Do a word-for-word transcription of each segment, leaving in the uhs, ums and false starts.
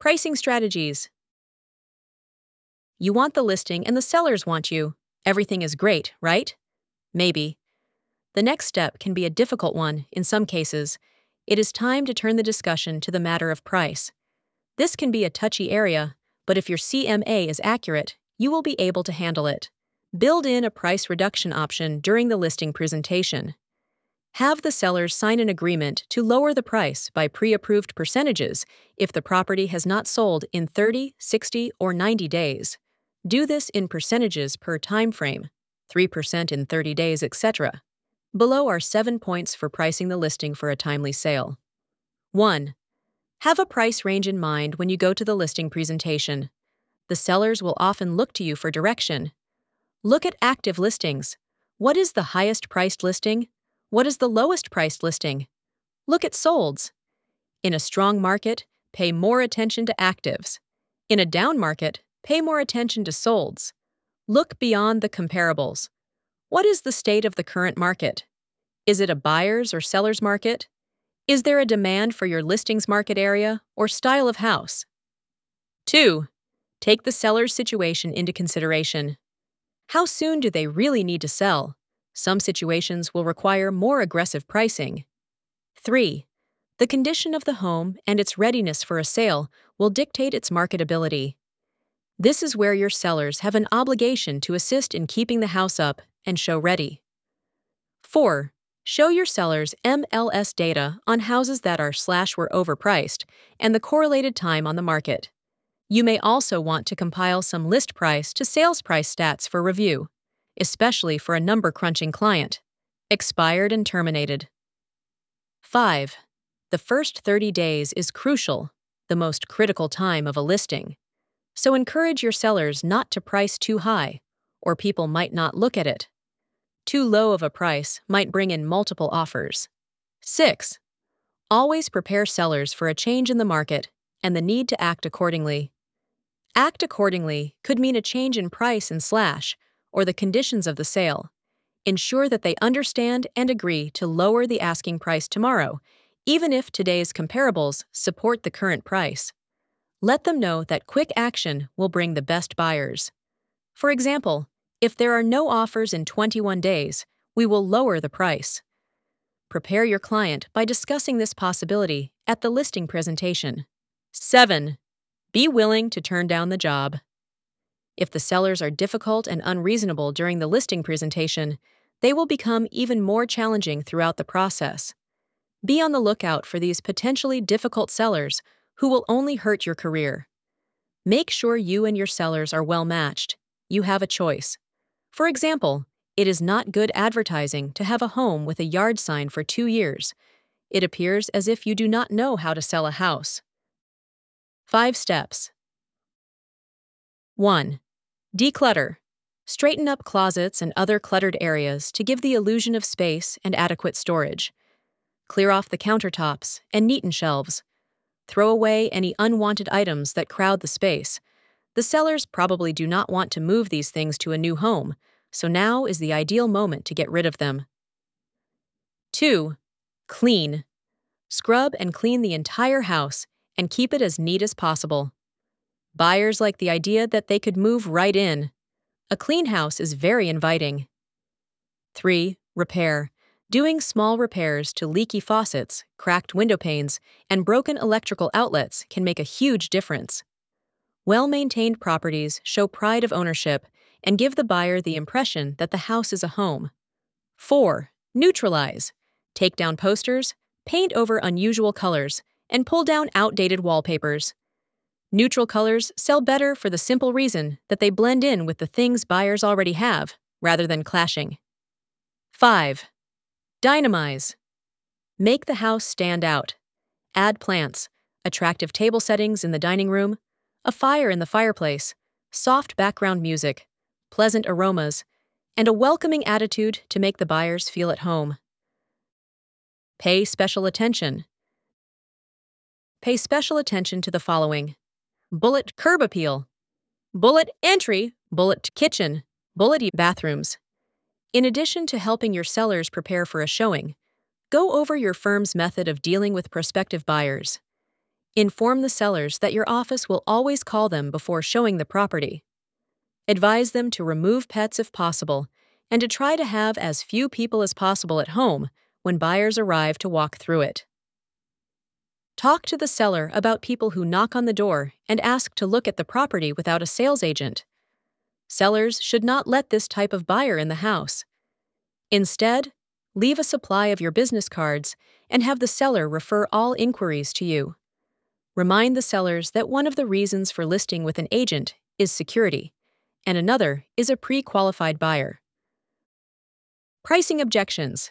Pricing strategies. You want the listing and the sellers want you. Everything is great, right? Maybe. The next step can be a difficult one in some cases. It is time to turn the discussion to the matter of price. This can be a touchy area, but if your C M A is accurate, you will be able to handle it. Build in a price reduction option during the listing presentation. Have the sellers sign an agreement to lower the price by pre-approved percentages if the property has not sold in thirty, sixty, or ninety days. Do this in percentages per time frame, three percent in thirty days, et cetera. Below are seven points for pricing the listing for a timely sale. one. Have a price range in mind when you go to the listing presentation. The sellers will often look to you for direction. Look at active listings. What is the highest priced listing? What is the lowest priced listing? Look at solds. In a strong market, pay more attention to actives. In a down market, pay more attention to solds. Look beyond the comparables. What is the state of the current market? Is it a buyer's or seller's market? Is there a demand for your listings market area or style of house? two. Take the seller's situation into consideration. How soon do they really need to sell? Some situations will require more aggressive pricing. three. The condition of the home and its readiness for a sale will dictate its marketability. This is where your sellers have an obligation to assist in keeping the house up and show ready. four. Show your sellers M L S data on houses that are slash were overpriced and the correlated time on the market. You may also want to compile some list price to sales price stats for review, especially for a number-crunching client. Expired and terminated. five. The first thirty days is crucial, the most critical time of a listing. So encourage your sellers not to price too high, or people might not look at it. Too low of a price might bring in multiple offers. six. Always prepare sellers for a change in the market and the need to act accordingly. Act accordingly could mean a change in price and slash, or the conditions of the sale. Ensure that they understand and agree to lower the asking price tomorrow, even if today's comparables support the current price. Let them know that quick action will bring the best buyers. For example, if there are no offers in twenty-one days, we will lower the price. Prepare your client by discussing this possibility at the listing presentation. seven. Be willing to turn down the job. If the sellers are difficult and unreasonable during the listing presentation, they will become even more challenging throughout the process. Be on the lookout for these potentially difficult sellers who will only hurt your career. Make sure you and your sellers are well matched. You have a choice. For example, it is not good advertising to have a home with a yard sign for two years. It appears as if you do not know how to sell a house. Five steps. one. Declutter. Straighten up closets and other cluttered areas to give the illusion of space and adequate storage. Clear off the countertops and neaten shelves. Throw away any unwanted items that crowd the space. The sellers probably do not want to move these things to a new home, so now is the ideal moment to get rid of them. two. Clean. Scrub and clean the entire house and keep it as neat as possible. Buyers like the idea that they could move right in. A clean house is very inviting. three. Repair. Doing small repairs to leaky faucets, cracked window panes, and broken electrical outlets can make a huge difference. Well-maintained properties show pride of ownership and give the buyer the impression that the house is a home. four. Neutralize. Take down posters, paint over unusual colors, and pull down outdated wallpapers. Neutral colors sell better for the simple reason that they blend in with the things buyers already have, rather than clashing. five. Dynamize. Make the house stand out. Add plants, attractive table settings in the dining room, a fire in the fireplace, soft background music, pleasant aromas, and a welcoming attitude to make the buyers feel at home. Pay special attention. Pay special attention to the following: bullet curb appeal, bullet entry, bullet kitchen, bullet bathrooms. In addition to helping your sellers prepare for a showing, go over your firm's method of dealing with prospective buyers. Inform the sellers that your office will always call them before showing the property. Advise them to remove pets if possible and to try to have as few people as possible at home when buyers arrive to walk through it. Talk to the seller about people who knock on the door and ask to look at the property without a sales agent. Sellers should not let this type of buyer in the house. Instead, leave a supply of your business cards and have the seller refer all inquiries to you. Remind the sellers that one of the reasons for listing with an agent is security, and another is a pre-qualified buyer. Pricing objections.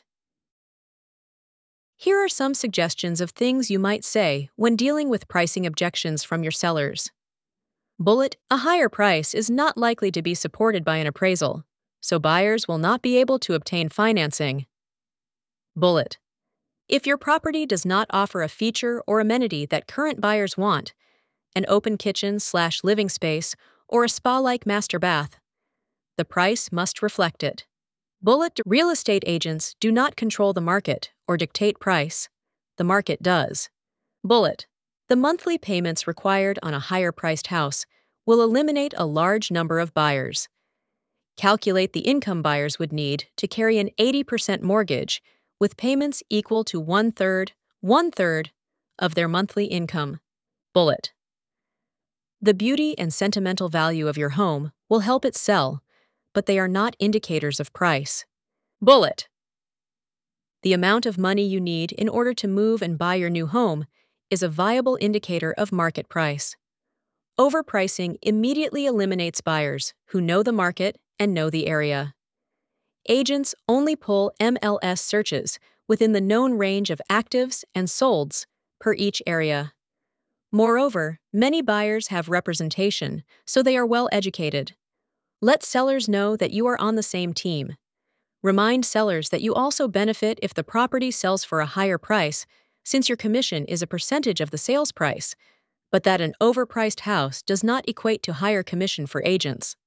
Here are some suggestions of things you might say when dealing with pricing objections from your sellers. Bullet, a higher price is not likely to be supported by an appraisal, so buyers will not be able to obtain financing. Bullet, if your property does not offer a feature or amenity that current buyers want, an open kitchen slash living space or a spa-like master bath, the price must reflect it. Bullet, real estate agents do not control the market or dictate price. The market does. Bullet, the monthly payments required on a higher-priced house will eliminate a large number of buyers. Calculate the income buyers would need to carry an eighty percent mortgage with payments equal to one-third, one-third of their monthly income. Bullet, the beauty and sentimental value of your home will help it sell, but they are not indicators of price. Bullet, the amount of money you need in order to move and buy your new home is a viable indicator of market price. Overpricing immediately eliminates buyers who know the market and know the area. Agents only pull M L S searches within the known range of actives and solds per each area. Moreover, many buyers have representation, so they are well educated. Let sellers know that you are on the same team. Remind sellers that you also benefit if the property sells for a higher price, since your commission is a percentage of the sales price, but that an overpriced house does not equate to higher commission for agents.